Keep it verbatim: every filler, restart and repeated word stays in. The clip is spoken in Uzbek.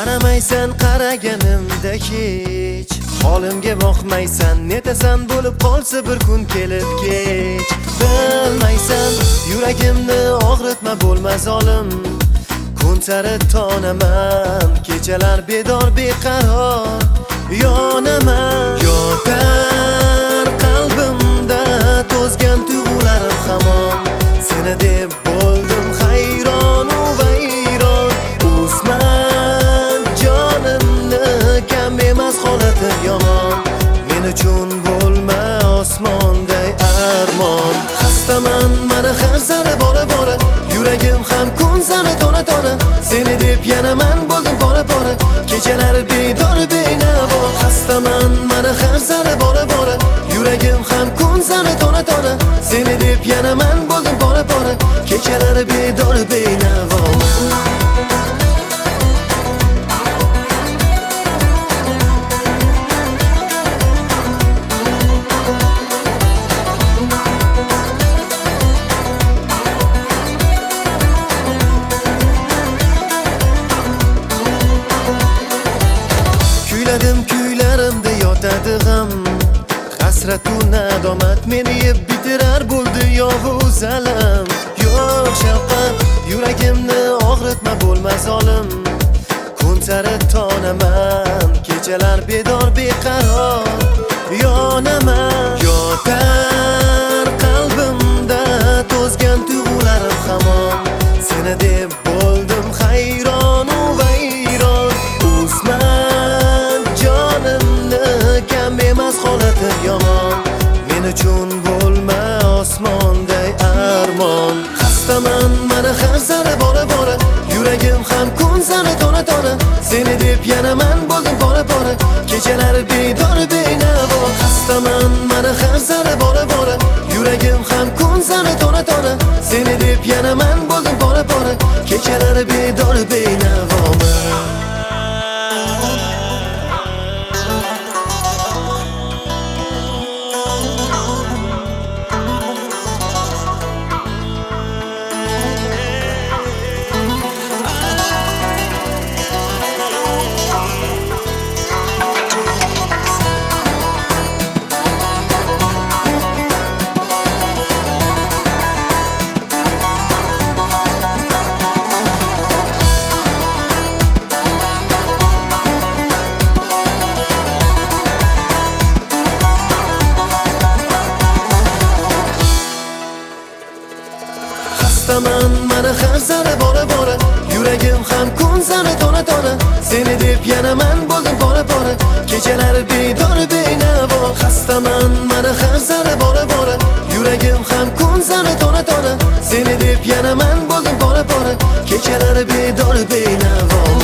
qaramaysan qaraganimda hech, holimga boqmaysan, netasan bo'lib qolsa bir kun kelib kech. Bilmaysan yuragimni og'ritma, bo'lma zolim, kun sari tonaman, kechalar bedor beqaror yonaman. Yotar qalbimda to'zgan tuyg'ularim hamon, seni deb bo'ldim hayron u vayron. O'sman jonimni kam emas holatim yomon, men uchun bo'lma osmonday armon. Xastaman mana har zara bora bora, yuragim ham kun sari tona tona, seni deb yana men bo'ldim bora bora, kechalar bedor benavo. Xastaman mana har zara bora bora, yuragim ham kun sari tona tona, seni deb yana men bo'ldim bora bora, kechalar bedor benavo. Kuyladim kuylarimda yotadi g'am, hasratu nadomat meni yeb bitirar bo'ldi yovuz alam. Yo'q shafqat yuragimni og'ritma, bo'lma zolim, kun sari tonaman, kechalar bedor beqaror yonaman. Yotar qalbimda to'zgan tuyg'ularim hamon, seni deb bo'ldim hayron u vayron. O'sman jonimni kam emas holatim yomon, men uchun bo'lma osmonday armon. Xastaman mana har zara bora bora, yuragim ham kun sari tona tona, seni deb yana men bo'ldim bora bora, kechalar bedor benavo. Xastaman mana har zara bora bora, yuragim ham kun sari tona tona, seni deb yana men bo'ldim bora bora, kechalar bedor benavo. Xastaman mana har zara bora bora, yuragim ham kun sari tona tona, seni deb yana men bo'ldim bora bora, kechalar bedor benavo. Xastaman mana har zara bora bora, yuragim ham kun sari tona tona, seni deb yana men bo'ldim bora bora, kechalar bedor benavo.